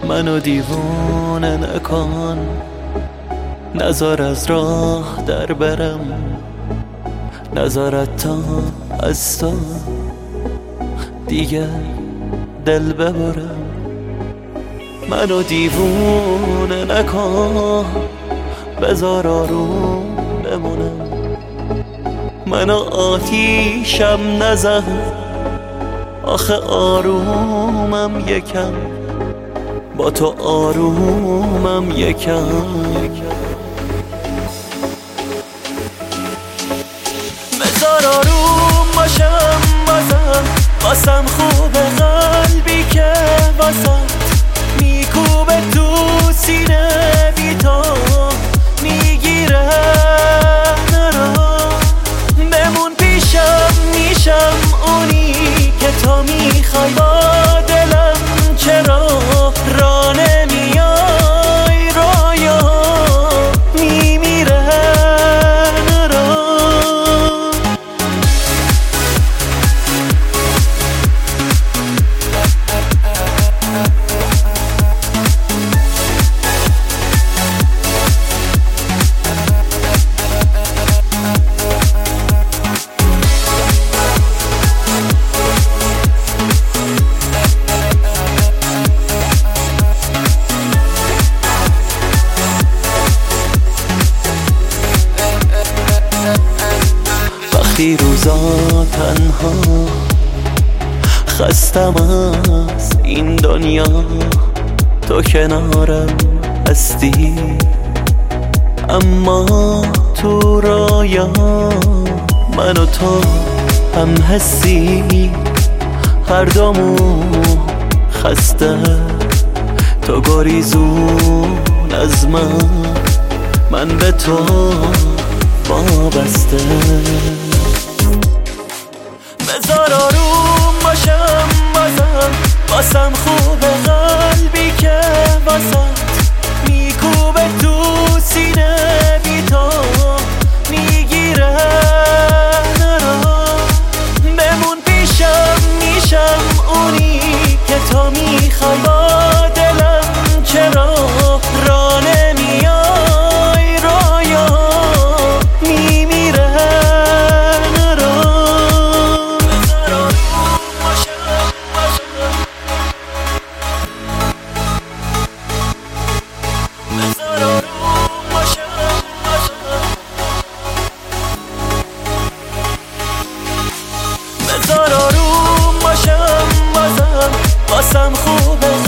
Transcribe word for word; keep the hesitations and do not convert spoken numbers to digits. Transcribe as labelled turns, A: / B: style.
A: منو دیوانه نکن، نذار از راه در برم، نذارت تا از تو دیگه دل ببرم. منو دیوانه نکن، بذار آروم بمونم. منو آتیشم نزن، آخه آرومم یکم، با تو آرومم یکم. بذار آروم باشم بازم، واسم خوبه قلبی که واسم میکوبه تو سینه، بی تو میگیره نرا. بمون پیشم، میشم اونی که تو میخوای، با دلم چرا را نمیای؟ رایا میمیره نرا. وقتی روزا تنها خستم از این دنیا، تو کنارم هستی، اما تو رایا من و تو هم هستی. هر دومون خسته، تو گریزون از من، من به تو وابسته. بذار آروم باشم بازم، واسم خوبه قلبی که واسم میکوبه تو سینه، بی تو میگیره نرا. بمون پیشم، میشم اونی که تو میخوای، با دلم چرا را نمیای؟ رایا میمیره نرا. بذار آروم باشم باشم، بذار آروم باشم باشم، بذار آروم باشم بازم، واسم خوبه